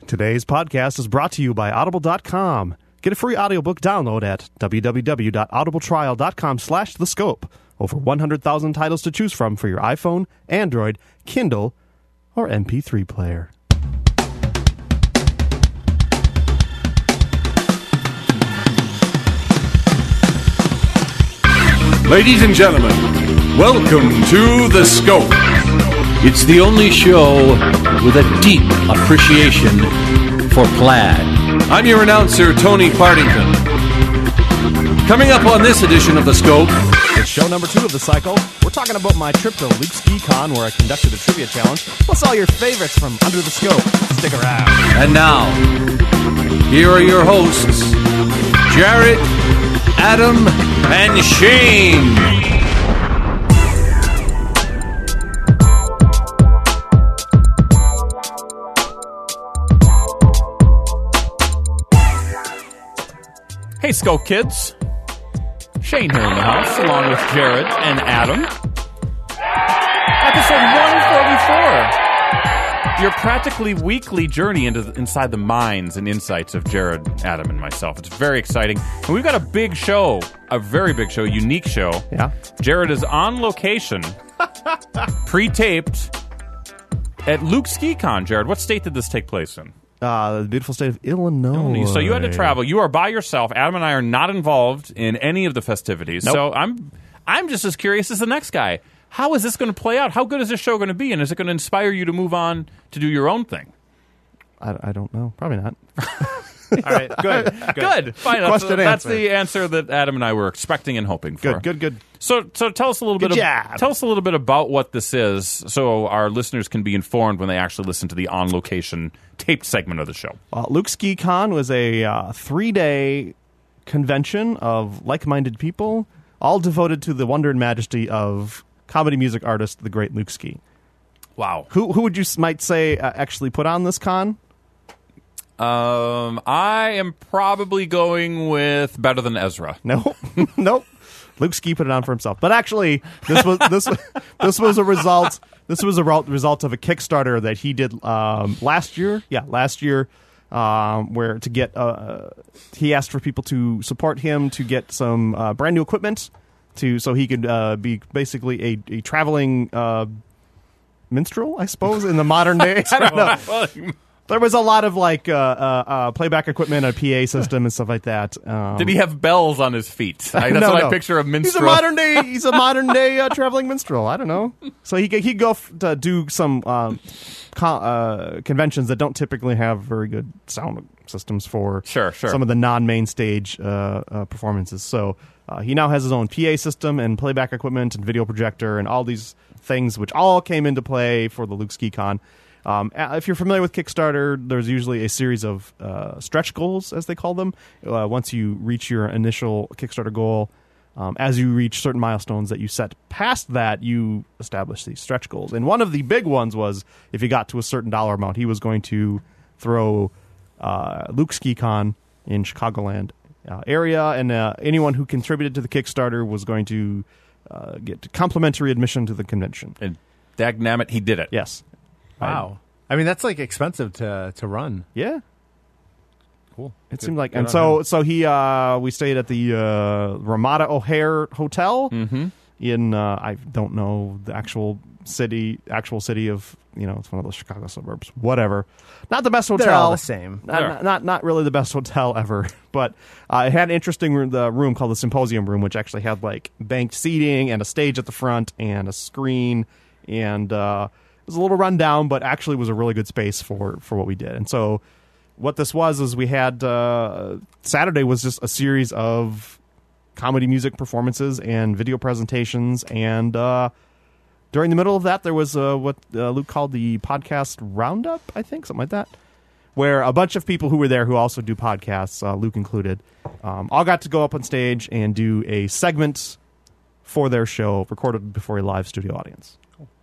Today's podcast is brought to you by Audible.com. Get a free audiobook download at www.audibletrial.com/thescope. Over 100,000 titles to choose from for your iPhone, Android, Kindle, or MP3 player. Ladies and gentlemen, welcome to The Scope. It's the only show with a deep appreciation for plaid. I'm your announcer, Tony Partington. Coming up on this edition of The Scope, It's show number 2 of the cycle. We're talking about my trip to Luke Ski Con, where I conducted a trivia challenge. Plus all your favorites from Under the Scope. Stick around. And now, here are your hosts, Jarrett, Adam, and Shane. Hey, Scope Kids. Shane here in the house, along with Jared and Adam. Episode 144. Your practically weekly journey inside the minds and insights of Jared, Adam, and myself. It's very exciting. And we've got a big show, a very big show, unique show. Yeah. Jared is on location, pre-taped, at Luke Ski Con. Jared, what state did this take place in? The beautiful state of Illinois. So you had to travel. You are by yourself. Adam and I are not involved in any of the festivities. Nope. So I'm just as curious as the next guy. How is this going to play out? How good is this show going to be? And is it going to inspire you to move on to do your own thing? I don't know. Probably not. All right, good. Fine. That's the answer that Adam and I were expecting and hoping for. Good. So tell us a little bit. Tell us a little bit about what this is, so our listeners can be informed when they actually listen to the on-location taped segment of the show. Luke Ski Con was a 3-day convention of like-minded people, all devoted to the wonder and majesty of comedy music artist, the great Luke Ski. Wow. Who would you might say actually put on this con? I am probably going with Better Than Ezra. No, nope. Luke Ski put it on for himself. But actually, this was a result. This was a result of a Kickstarter that he did last year. Yeah, last year, where to get he asked for people to support him to get some brand new equipment so he could be basically a traveling minstrel, I suppose, in the modern day. I don't know. There was a lot of playback equipment, a PA system, and stuff like that. Did he have bells on his feet? That's no. what I picture a minstrel. He's a modern day traveling minstrel. I don't know. So he'd go to do some conventions that don't typically have very good sound systems for sure. some of the non-main stage performances. So he now has his own PA system and playback equipment and video projector and all these things, which all came into play for the Luke Ski Con. If you're familiar with Kickstarter, there's usually a series of stretch goals, as they call them. Once you reach your initial Kickstarter goal, as you reach certain milestones that you set past that, you establish these stretch goals. And one of the big ones was if you got to a certain dollar amount, he was going to throw Luke Ski Con in Chicagoland area, and anyone who contributed to the Kickstarter was going to get complimentary admission to the convention. And dagnammit, he did it. Yes. Wow. I mean, that's expensive to run. Yeah. Cool. It seemed like, and so we stayed at the Ramada O'Hare Hotel in I don't know the actual city of, it's one of those Chicago suburbs. Whatever. Not the best hotel. They're all the same. Not really the best hotel ever. But it had an interesting room called the Symposium Room, which actually had banked seating and a stage at the front and a screen, and it was a little rundown, but actually was a really good space for what we did. And so what this was is we had Saturday was just a series of comedy music performances and video presentations, and during the middle of that there was what Luke called the podcast roundup, I think, something like that, where a bunch of people who were there who also do podcasts, Luke included, all got to go up on stage and do a segment for their show recorded before a live studio audience.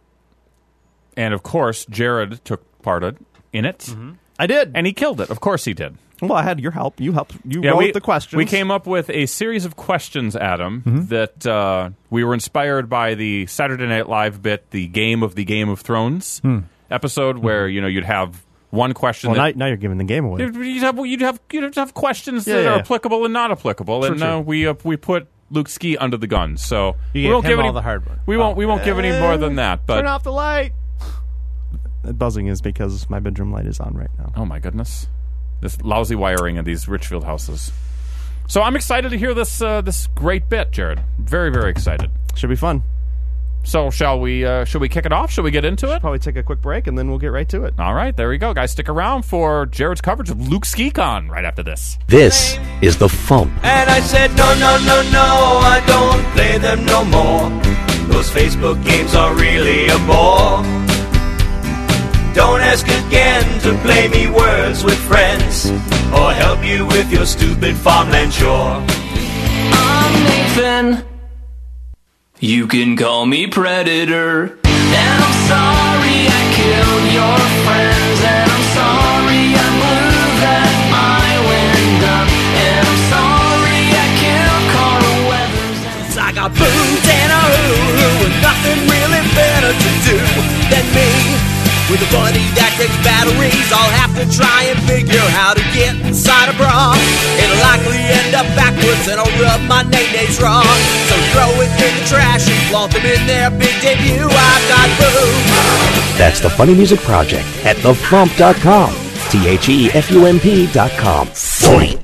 And of course, Jared took part in it. Mm-hmm. I did. And he killed it. Of course he did. Well, I had your help. You helped. You wrote the questions. We came up with a series of questions, Adam, that we were inspired by the Saturday Night Live bit, the Game of Thrones episode, where you'd have one question. Well, now you're giving the game away. You'd have questions that are applicable and not applicable, and we put Luke Ski under the gun. So You gave him all the hard one. We won't give any more than that. But Turn off the light. That buzzing is because my bedroom light is on right now. oh my goodness, this lousy wiring in these Richfield houses. So I'm excited to hear this great bit, Jared. Very, very excited. Should be fun. So should we kick it off? Should we get into it? Probably take a quick break and then we'll get right to it. All right, there we go, guys. Stick around for Jared's coverage of Luke SkiCon right after this. This is The Fump. And I said, no, I don't play them no more. Those Facebook games are really a bore. Don't ask again to play me words with friends or help you with your stupid farmland chore. I'm Nathan. You can call me Predator. And I'm sorry I killed your friends. And I'm sorry I blew that island up. And I'm sorry I killed Carl Weathers. I got booze and a hoo-hoo and nothing really better to do than me. With a buddy that takes batteries, I'll have to try and figure how to get inside a bra. It'll likely end up backwards and I'll rub my nays wrong. So throw it in the trash and flaunt them in their big debut. I've got boom. That's the Funny Music Project at thefump.com. THEFUMP.com. Funny.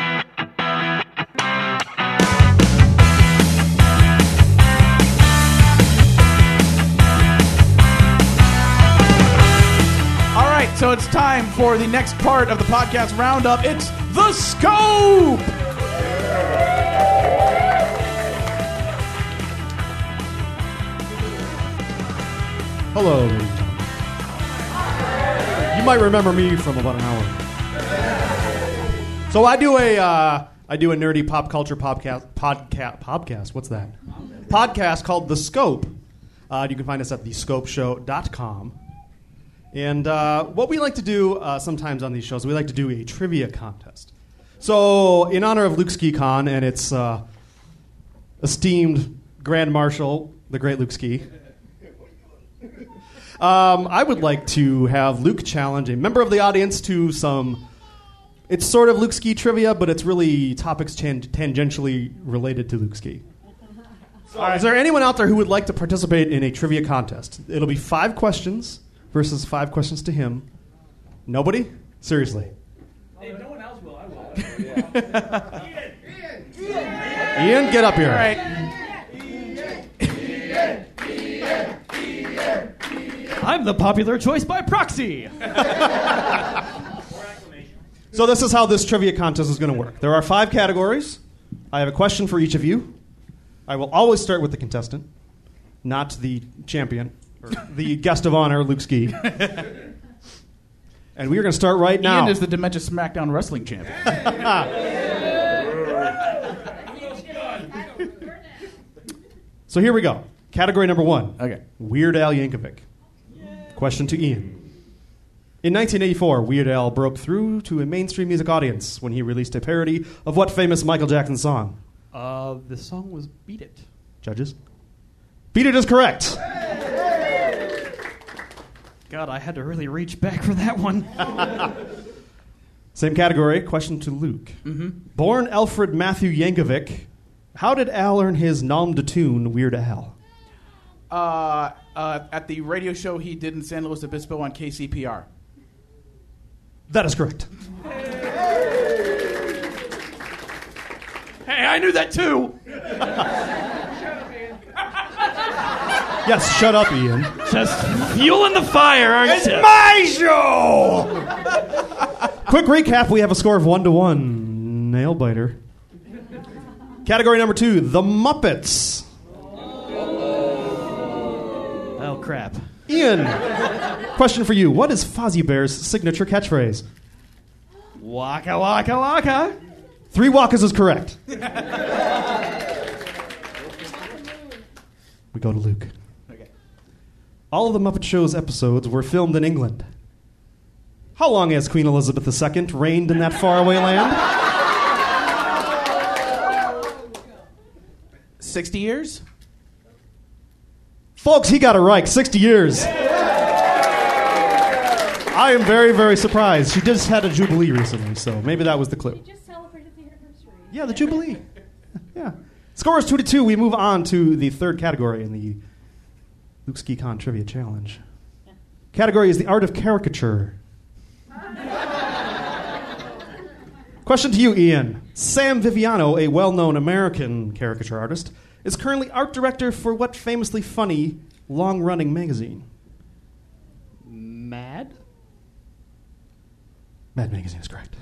So it's time for the next part of the podcast roundup. It's The Scope! Hello, ladies and gentlemen. You might remember me from about an hour. So I do a nerdy pop culture podcast. What's that? Podcast called The Scope. You can find us at thescopeshow.com. And what we like to do sometimes on these shows, we like to do a trivia contest. So in honor of Luke SkiCon and its esteemed Grand Marshal, the great Luke Ski, I would like to have Luke challenge a member of the audience to some... It's sort of Luke Ski trivia, but it's really topics tangentially related to Luke Ski. So, is there anyone out there who would like to participate in a trivia contest? It'll be 5 questions... versus 5 questions to him. Nobody? Seriously. Hey, if no one else will, I will. Ian, get up here. All right. I'm the popular choice by proxy. So this is how this trivia contest is going to work. There are 5 categories. I have a question for each of you. I will always start with the contestant, not the champion. The guest of honor, Luke Ski. And we are going to start right now. Ian is the Dementia SmackDown Wrestling Champion. So here we go. Category number 1. Okay. Weird Al Yankovic. Question to Ian. In 1984, Weird Al broke through to a mainstream music audience when he released a parody of what famous Michael Jackson song? The song was Beat It. Judges? Beat It is correct. God, I had to really reach back for that one. Same category. Question to Luke. Mm-hmm. Born Alfred Matthew Yankovic, how did Al earn his nom de tune, Weird Al? At the radio show he did in San Luis Obispo on KCPR. That is correct. Hey, I knew that too. Yes, shut up, Ian. Just fueling the fire, aren't you? It's my show! Quick recap, we have a score of 1-1. Nail biter. Category number 2, The Muppets. Oh, crap. Ian, question for you. What is Fozzie Bear's signature catchphrase? Waka, waka, waka. 3 wakas is correct. We go to Luke. Okay. All of the Muppet Show's episodes were filmed in England. How long has Queen Elizabeth II reigned in that faraway land? 60 years? Folks, he got it right. 60 years. I am very, very surprised. She just had a Jubilee recently, so maybe that was the clue. We just celebrated the anniversary. Yeah, the Jubilee. Yeah. Score is 2-2. We move on to the third category in the Luke Ski Con Trivia Challenge. Category is the art of caricature. Question to you, Ian. Sam Viviano, a well-known American caricature artist, is currently art director for what famously funny, long-running magazine? Mad? Mad Magazine is correct.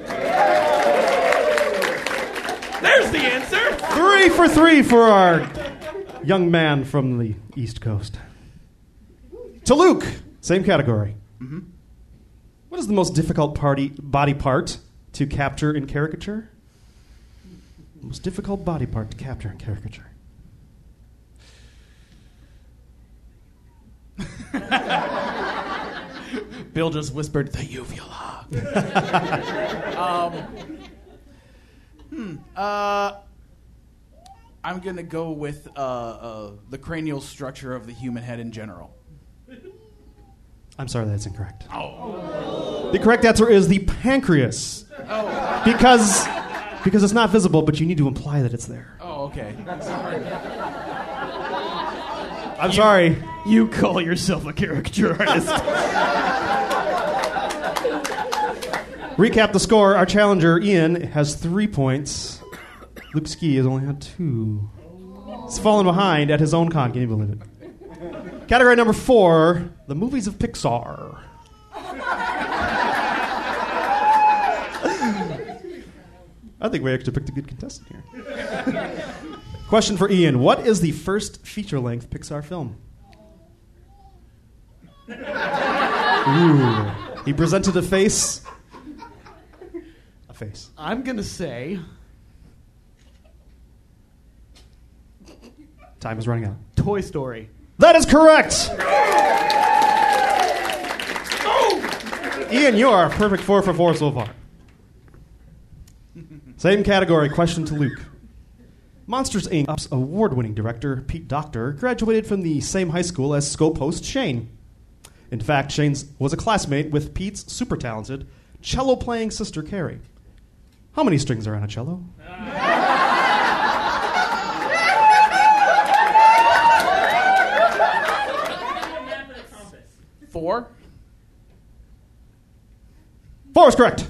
There's the answer. 3 for 3 for our young man from the East Coast. To Luke, same category. Mm-hmm. What is the most difficult body part to capture in caricature? The most difficult body part to capture in caricature. Bill just whispered the uvula. I'm gonna go with the cranial structure of the human head in general. I'm sorry, that's incorrect. Oh. The correct answer is the pancreas. Oh. Because it's not visible, but you need to imply that it's there. Oh, okay. Sorry. I'm sorry. You call yourself a caricature artist. Recap the score. Our challenger, Ian, has 3 points. Luke Ski has only had 2. He's fallen behind at his own con. Can you believe it? Category number 4, the movies of Pixar. I think we actually picked a good contestant here. Question for Ian. What is the first feature-length Pixar film? Ooh. He presented a face. A face. I'm going to say... Time is running out. Toy Story. That is correct! Ian, you are a perfect 4 for 4 so far. Same category, question to Luke. Monsters, Inc.'s award-winning director, Pete Docter, graduated from the same high school as Scope host Shane. In fact, Shane was a classmate with Pete's super-talented cello-playing sister, Carrie. How many strings are on a cello? 4. 4 is correct.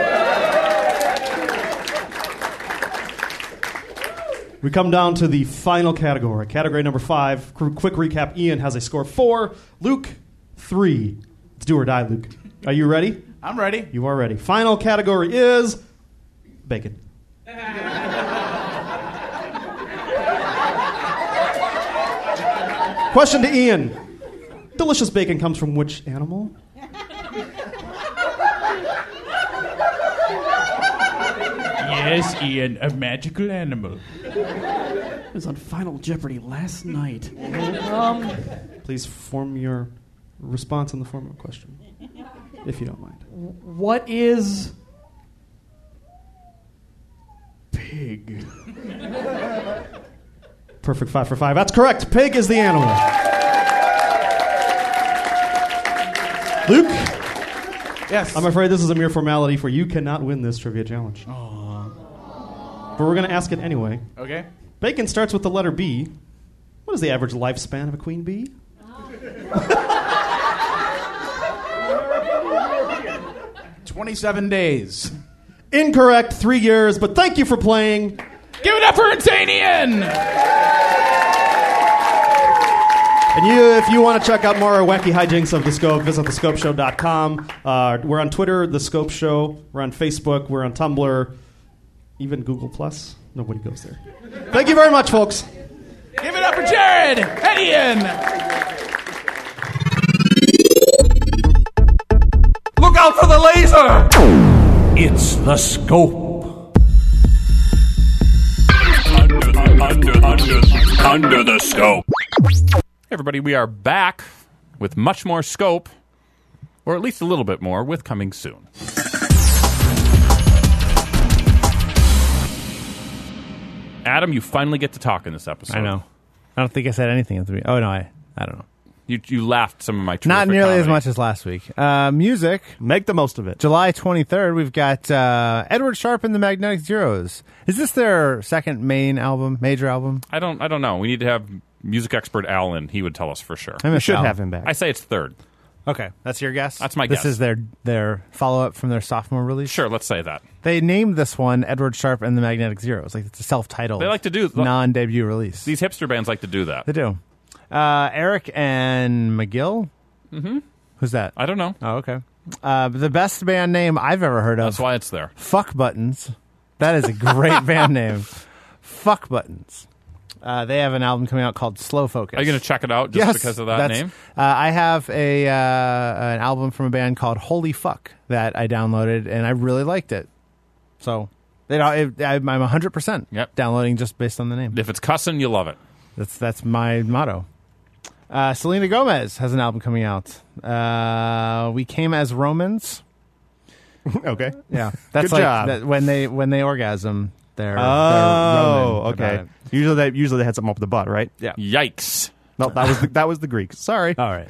We come down to the final category. Category number 5. Quick recap. Ian has a score of 4. Luke, 3. It's do or die, Luke. Are you ready? I'm ready. You are ready. Final category is bacon. Question to Ian. Delicious bacon comes from which animal? Yes, Ian, a magical animal. It was on Final Jeopardy last night. Please form your response in the form of a question, if you don't mind. What is pig? Perfect 5 for 5. That's correct. Pig is the animal. Luke? Yes. I'm afraid this is a mere formality, for you cannot win this trivia challenge. But we're going to ask it anyway. Okay. Bacon starts with the letter B. What is the average lifespan of a queen bee? 27 days. Incorrect. 3 years, but thank you for playing. Give it up for Insanian! And if you want to check out more wacky hijinks of The Scope, visit thescopeshow.com. We're on Twitter, The Scope Show. We're on Facebook. We're on Tumblr. Even Google+. Nobody goes there. Thank you very much, folks. Give it up for Jared and Ian! Look out for the laser! It's The Scope. Under the Scope. Hey everybody, we are back with much more Scope, or at least a little bit more, with coming soon. Adam, you finally get to talk in this episode. I know. I don't think I said anything at the beginning. Oh, no, I don't know. You laughed some of my terrific Not nearly as comedy. much as last week. Music. Make the most of it. July 23rd, we've got Edward Sharpe and the Magnetic Zeros. Is this their second major album? I don't know. We need to have music expert Al in. He would tell us for sure. We should have him back. I say it's third. Okay, that's your guess? That's my guess. guess. This is their follow-up from their sophomore release? Sure, let's say that. They named this one Edward Sharpe and the Magnetic Zeros. Like, it's a self-titled They like to do non-debut release. These hipster bands like to do that. They do. Eric and McGill? Mm-hmm. Who's that? I don't know. Oh, okay. The best band name I've ever heard of. That's why it's there. Fuck Buttons. That is a great band name. Fuck Buttons. They have an album coming out called Slow Focus. Are you going to check it out just because of that name? I have an album from a band called Holy Fuck that I downloaded, and I really liked it. So I'm 100% downloading just based on the name. If it's cussing, you love it. That's my motto. Selena Gomez has an album coming out. We Came as Romans. Okay. Yeah, that's Good job. when they orgasm. They're Roman about okay. it. Usually they had something up the butt, right? Yeah. Yikes. No, that was the Greeks. Sorry. All right.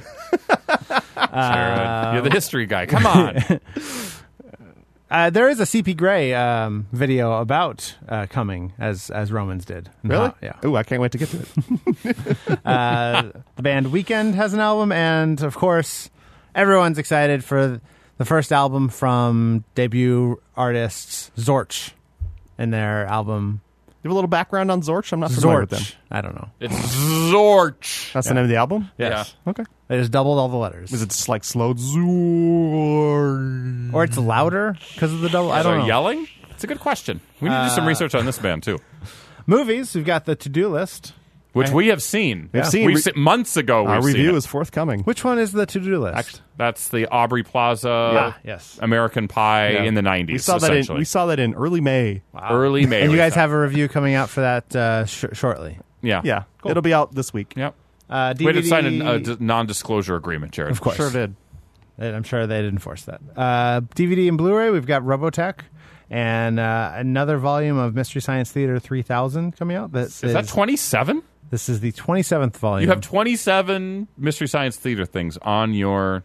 You're the history guy. Come on. There is a CP Grey video about coming as Romans did. Really? Yeah. Ooh, I can't wait to get to it. The band Weekend has an album, and of course, everyone's excited for the first album from debut artists Zorch and their album. You have a little background on Zorch? I'm not familiar with them. I don't know. It's Zorch. That's the name of the album? Yes. Yeah. Okay. They just doubled all the letters. Is it just like slow Zorch? Or it's louder because of the double? I don't know. Yelling? It's a good question. We need to do some research on this band, too. Movies, we've got the to-do list. Which we have seen. We've seen. Months ago, Our we've seen review it. is forthcoming. Which one is the to-do list? That's the Aubrey Plaza yes. American Pie Yeah. in the 90s, We saw that in early May. Early May. And you we guys thought. have a review coming out for that shortly. Yeah. Yeah. Cool. It'll be out this week. Yep. DVD, We had to sign a non-disclosure agreement, Jared. Of course. Sure did. And I'm sure they'd enforce that. DVD and Blu-ray, we've got Robotech and another volume of Mystery Science Theater 3000 coming out. Is that 27? This is the 27th volume. You have 27 Mystery Science Theater things on your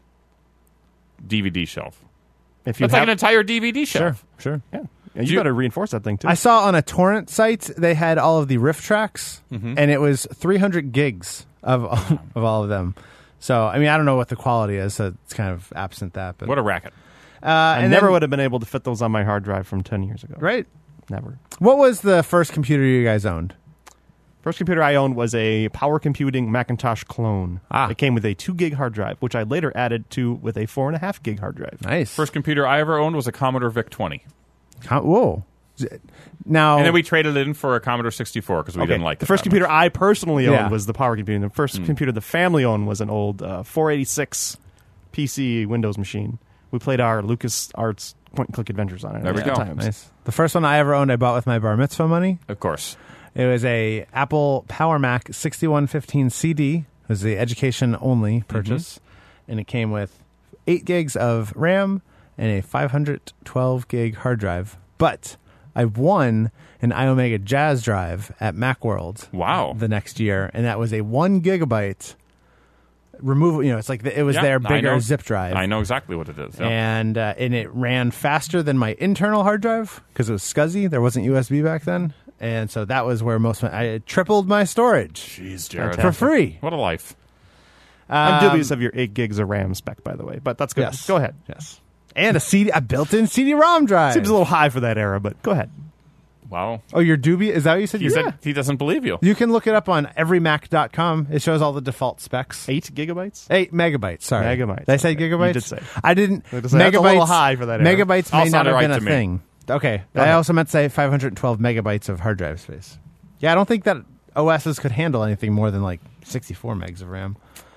DVD shelf. If you That's like an entire DVD shelf. Sure. Yeah. You better reinforce that thing, too. I saw on a torrent site they had all of the riff tracks, and it was 300 gigs of all of them. So, I mean, I don't know what the quality is, so it's kind of absent that. But What a racket. I never would have been able to fit those on my hard drive from 10 years ago. Right? Never. What was the first computer you guys owned? First computer I owned was a Power Computing Macintosh clone. It came with a 2 gig hard drive, which I later added to with a 4.5 gig hard drive. Nice. First computer I ever owned was a Commodore VIC-20. Whoa. Now, And then we traded it in for a Commodore 64 because we didn't like it. The first that much. computer I personally owned Yeah. was the Power Computing. The first computer the family owned was an old 486 PC Windows machine. We played our LucasArts point-and-click adventures on it. There we at go. times. nice. The first one I ever owned, I bought with my bar mitzvah money. Of course. It was a Apple Power Mac 6115 CD. It was the education-only purchase, and it came with 8 gigs of RAM and a 512 gig hard drive. But I won an iOmega Jazz drive at Macworld. Wow. The next year, and that was a 1 gigabyte removal. You know, it's like it was their I bigger know. zip drive. I know exactly what it is. Yeah. And it ran faster than my internal hard drive because it was SCSI. There wasn't USB back then. And so that was where I tripled my storage. Jeez, Jared. For free. What a life. I'm dubious of your 8 gigs of RAM spec, by the way, but that's good. Yes. Go ahead. Yes. And a built-in CD-ROM drive. Seems a little high for that era, but go ahead. Wow. Oh, you're dubious? Is that what you said? He said he doesn't believe you. You can look it up on everymac.com. It shows all the default specs. 8 gigabytes? 8 megabytes, sorry. Megabytes. Did I say Okay. gigabytes? You did say. I didn't. That's a little high for that era. Megabytes All may not sounded have right been a to me. thing. Okay. Go I ahead. also meant to say 512 megabytes of hard drive space. Yeah, I don't think that OSs could handle anything more than like 64 megs of RAM.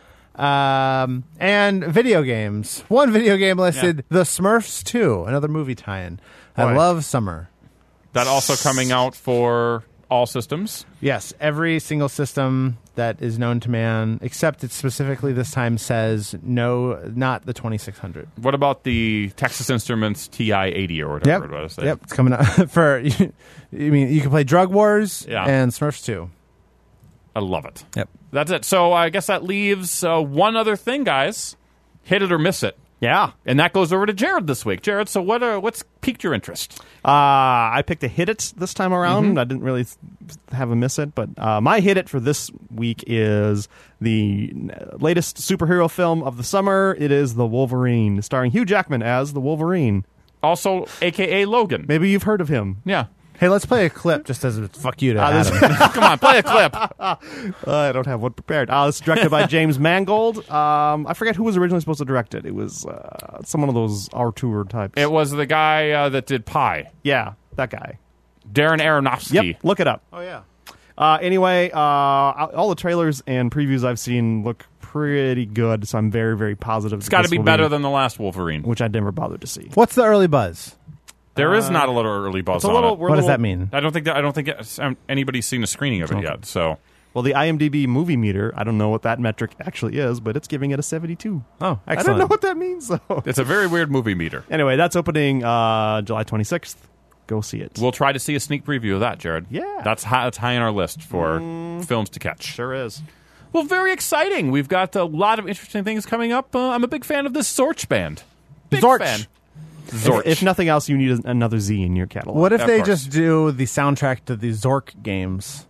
And video games. One video game listed, The Smurfs 2, another movie tie-in. I Boy. love summer. That also coming out for all systems. Yes, every single system that is known to man, except it specifically this time says no, not the 2600. What about the Texas Instruments TI-80 or whatever it was? Yep, it's coming out for. You mean you can play Drug Wars Yeah. and Smurfs 2. I love it. Yep. That's it. So I guess that leaves one other thing, guys. Hit it or miss it. Yeah. And that goes over to Jared this week. Jared, so what's piqued your interest? I picked a hit it this time around. I didn't really have a miss it, but my hit it for this week is the latest superhero film of the summer. It is The Wolverine, starring Hugh Jackman as the Wolverine. Also, a.k.a. Logan. Maybe you've heard of him. Yeah. Hey, let's play a clip just as a fuck you to Adam. Come on, play a clip. I don't have one prepared. It's directed by James Mangold. I forget who was originally supposed to direct it. It was someone of those Artur types. It was the guy that did Pi. Yeah, that guy. Darren Aronofsky. Yep, look it up. Oh, yeah. Anyway, all the trailers and previews I've seen look pretty good, so I'm very, very positive. It's got to be better than the last Wolverine. Which I never bothered to see. What's the early buzz? There is not a little early buzz on it. What does that mean? I don't think anybody's seen a screening of it yet. So, well, the IMDb movie meter, I don't know what that metric actually is, but it's giving it a 72. Oh, excellent. I don't know what that means, though. It's a very weird movie meter. Anyway, that's opening July 26th. Go see it. We'll try to see a sneak preview of that, Jared. Yeah. That's high on our list for films to catch. Sure is. Well, very exciting. We've got a lot of interesting things coming up. I'm a big fan of this Zorch band. Big fan. Zorch. If nothing else, you need another Z in your catalog. What if they just do the soundtrack to the Zork games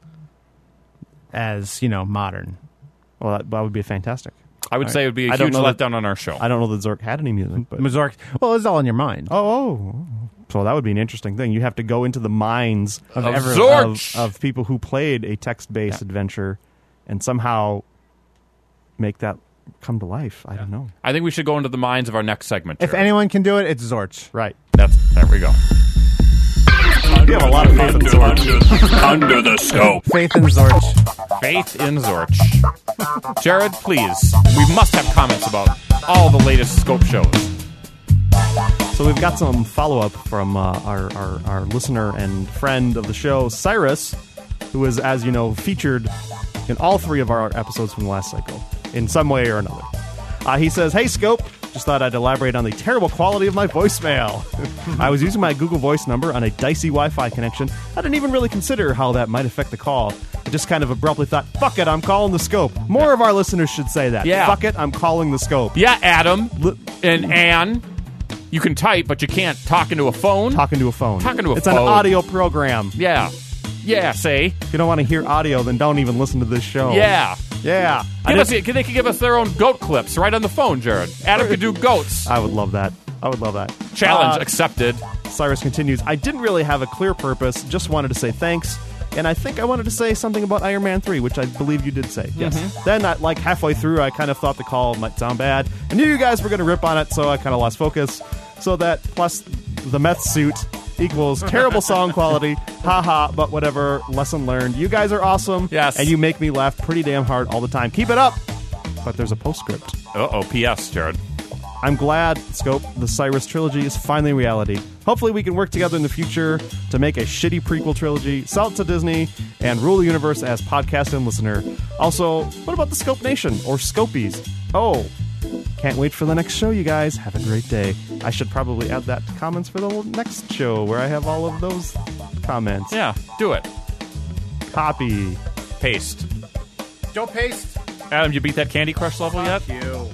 as, modern? Well, that would be fantastic. I would say it would be a huge letdown on our show. I don't know that Zork had any music. But Zork, well, it's all in your mind. Oh. So that would be an interesting thing. You have to go into the minds of people who played a text-based adventure and somehow make that come to life. I don't know. I think we should go into the minds of our next segment, Jared. If anyone can do it, it's Zorch. Right. There we go. You have a lot of faith in Zorch. Under the scope. Faith in Zorch. Faith in Zorch. Jared, please. We must have comments about all the latest Scope shows. So we've got some follow-up from our listener and friend of the show, Cyrus, who is, as you know, featured in all three of our episodes from the last cycle, in some way or another. He says, "Hey, Scope, just thought I'd elaborate on the terrible quality of my voicemail. I was using my Google Voice number on a dicey Wi-Fi connection. I didn't even really consider how that might affect the call. I just kind of abruptly thought, fuck it, I'm calling the Scope. More of our listeners should say that. Yeah. Fuck it, I'm calling the Scope. Yeah, Adam and Ann. You can type, but you can't talk into a phone. Talking to a phone. It's an audio program. Yeah. Yeah, say. If you don't want to hear audio, then don't even listen to this show. Yeah. Yeah. They could give us their own goat clips right on the phone, Jared. Adam could do goats. I would love that. Challenge accepted. Cyrus continues, I didn't really have a clear purpose, just wanted to say thanks. And I think I wanted to say something about Iron Man 3, which I believe you did say. Yes. Then, halfway through, I kind of thought the call might sound bad. I knew you guys were going to rip on it, so I kind of lost focus. So that, plus the meth suit, equals terrible song quality. Haha, but whatever. Lesson learned. You guys are awesome. Yes. And you make me laugh pretty damn hard all the time. Keep it up. But there's a postscript. P.S., Jared. I'm glad, Scope, the Cyrus trilogy is finally reality. Hopefully we can work together in the future to make a shitty prequel trilogy, sell it to Disney, and rule the universe as podcast and listener. Also, what about the Scope Nation, or Scopies? Oh, can't wait for the next show, you guys. Have a great day. I should probably add that to comments for the next show, where I have all of those comments. Yeah, do it. Copy. Paste. Don't paste. Adam, you beat that Candy Crush level yet? You.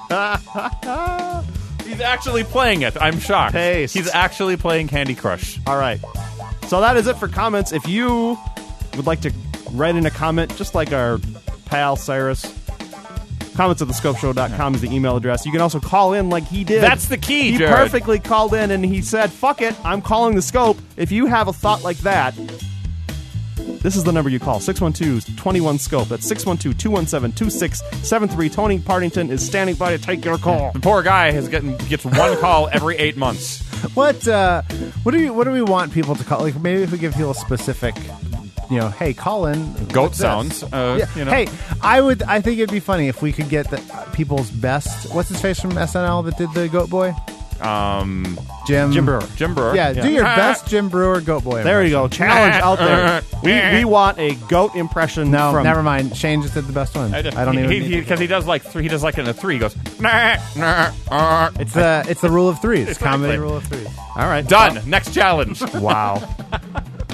He's actually playing it. I'm shocked. Paste. He's actually playing Candy Crush. All right. So that is it for comments. If you would like to write in a comment, just like our pal Cyrus, comments@thescopeshow.com is the email address. You can also call in like he did. That's the key, He Jared. perfectly called in and he said, fuck it, I'm calling the Scope. If you have a thought like that, this is the number you call, 612-21-SCOPE. That's 612-217-2673. Tony Partington is standing by to take your call. The poor guy gets one call every 8 months. What do we want people to call? Like, maybe if we give people specific, hey, call in. Goat sounds. Hey, I think it'd be funny if we could get people's best. What's his face from SNL that did the Goat Boy? Jim Brewer. Jim Brewer. Yeah, do your best Jim Brewer Goat Boy There you impression. go. Challenge out there. We want a goat impression. No, from never mind. Shane just did the best one. I don't even. Because he does like three. He does like in a three. He goes. It's the rule of threes. Comedy rule of threes. All right. Done. Next challenge. Wow.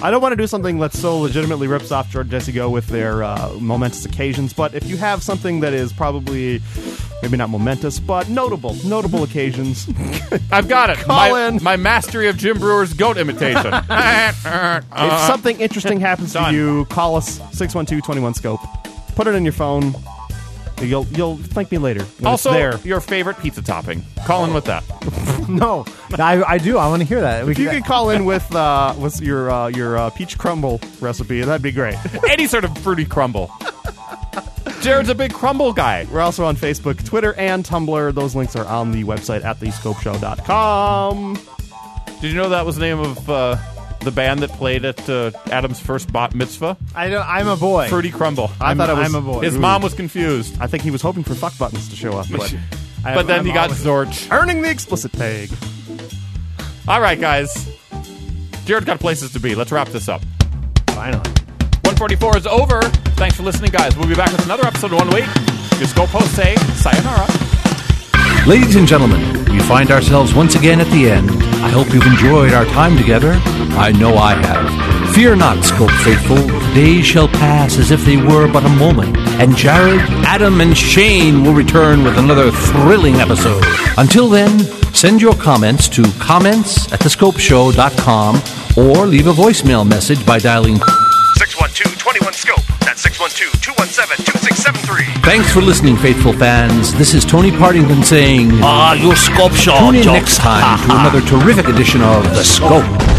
I don't want to do something that so legitimately rips off George Jesse Go with their momentous occasions, but if you have something that is probably, maybe not momentous, but notable occasions. I've got it. Call in. My mastery of Jim Brewer's goat imitation. If something interesting happens to you, call us 612-21-SCOPE. Put it in your phone. You'll thank me later. When Also, it's there. your favorite pizza topping. Call in with that. No, I do. I want to hear that. If you could call in with your peach crumble recipe, that'd be great. Any sort of fruity crumble. Jared's a big crumble guy. We're also on Facebook, Twitter, and Tumblr. Those links are on the website at thescopeshow.com. Did you know that was the name of the band that played at Adam's first bat mitzvah? I'm a boy. Fruity Crumble. I thought it was. I'm a boy. His mom was confused. I think he was hoping for fuck buttons to show up, but But then he got Zorch. earning the explicit tag. All right, guys. Jared got places to be. Let's wrap this up. Finally. 144 is over. Thanks for listening, guys. We'll be back with another episode in 1 week. Your Scope hosts say sayonara. Ladies and gentlemen, we find ourselves once again at the end. I hope you've enjoyed our time together. I know I have. Fear not, Scope faithful. Days shall pass as if they were but a moment. And Jared, Adam, and Shane will return with another thrilling episode. Until then, send your comments to comments@thescopeshow.com or leave a voicemail message by dialing 612-21-SCOPE. That's 612-217-2673. Thanks for listening, faithful fans. This is Tony Partington saying, Your Scope Show. tune in jokes. next time to another terrific edition of The Scope.